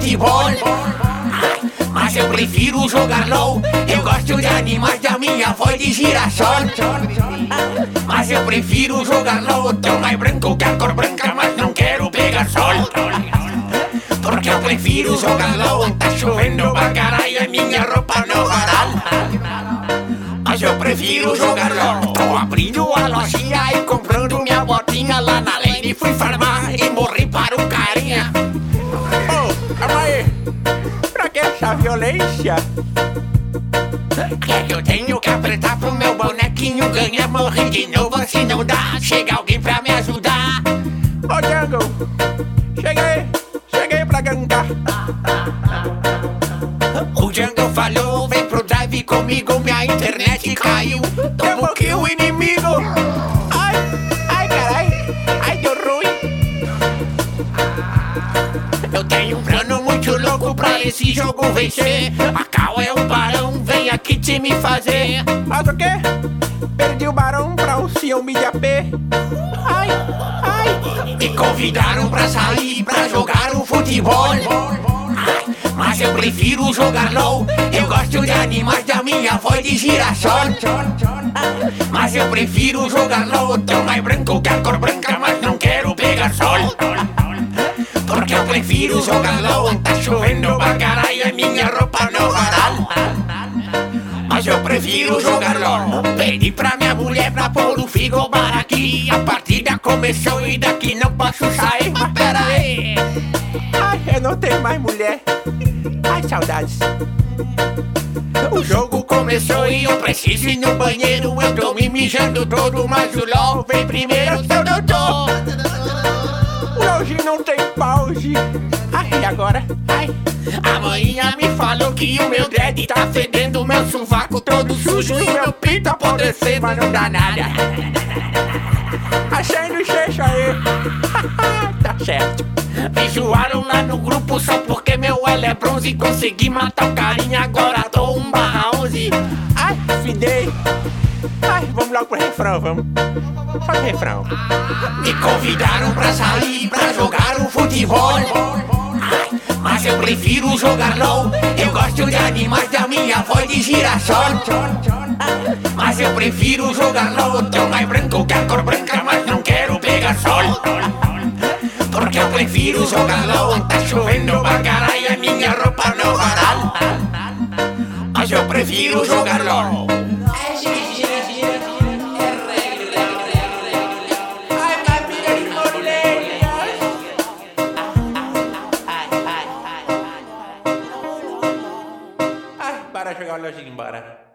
futebol. Mas eu prefiro jogar LOL. Eu gosto de animais da minha voz de girassol. Mas eu prefiro jogar LOL. Tô mais branco que a cor branca, mas não quero pegar sol. Porque eu prefiro jogar LOL. Tá chovendo pra caralho, é minha roupa no varal. Mas eu prefiro jogar LOL. Tô abrindo a lojinha e comprando minha botinha lá na lane. Fui farmar e morri para um carinha. Ô, calma aí. Pra que essa violência? É que eu tenho que apertar pro meu bonequinho ganhar. Morrer de novo, se não dá. Chega alguém pra me ajudar. Ô, Jungle, cheguei pra gankar. O Jungle falou, vem pro drive comigo. Minha internet caiu, tomo kill o inimigo. Ai, carai, ai, deu ruim. Eu tenho um plano muito louco pra esse jogo vencer. A Cal é o barão, vem aqui te me fazer. Mas o quê? Perdi o barão pra um ciúme de AP. Ai. Me convidaram pra sair, pra jogar um futebol. Mas eu prefiro jogar LOL. Eu gosto de animais da minha voz de girassol. Mas eu prefiro jogar LOL. Tô mais branco que a cor branca, mas não quero pegar sol. Porque eu prefiro jogar LOL. Tá chovendo pra caralho, é minha roupa no varal. Mas eu prefiro jogar LOL. Pedi pra minha mulher pra pôr o frigobar aqui. A partida começou e daqui não posso sair. Mas pera aí. Ai, eu não tenho mais mulher. Ai, saudades. O jogo começou e eu preciso ir no banheiro. Eu tô me mijando todo, mas o LOL vem primeiro, seu doutor. Hoje não tem pause. Ai, e agora? Ai. A manhã me falou que o meu dread tá fedendo, meu sovaco todo sujo e meu pinto apodrecendo, mas não dá nada. Achei no cheixo aí. Tá certo. Me zoaram lá no grupo só porque meu L é bronze. Consegui matar o carinha, agora tô 1/11. Ai, fidei. Ai, vamos logo pro refrão, vamos. Faz o refrão. Me convidaram pra sair, pra jogar um futebol. Mas eu prefiro jogar LOL. Eu gosto de animais da minha voz de girassol. Mas eu prefiro jogar LOL. Tô mais branco que a cor branca, mas não quero pegar sol. Porque eu prefiro jogar LOL. Tá chovendo pra caralho, é minha roupa no varal. Mas eu prefiro jogar LOL. Bora jogar o LOLzinho, bora.